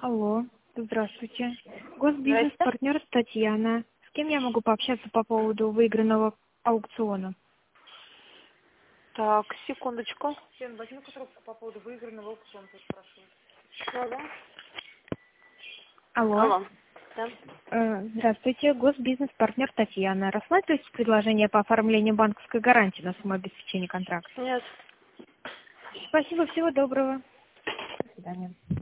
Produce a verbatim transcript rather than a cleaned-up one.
Алло, здравствуйте. Госбизнес-партнер Татьяна. С кем я могу пообщаться по поводу выигранного аукциона? Так, секундочку. Сен, возьми-ка трубку по поводу выигранного аукциона, тут спрашивают. Алло. Алло. Алло. Да. Э, Здравствуйте, госбизнес-партнер Татьяна. Рассматриваете предложение по оформлению банковской гарантии на сумму обеспечения контракта? Нет. Спасибо, всего доброго. До свидания.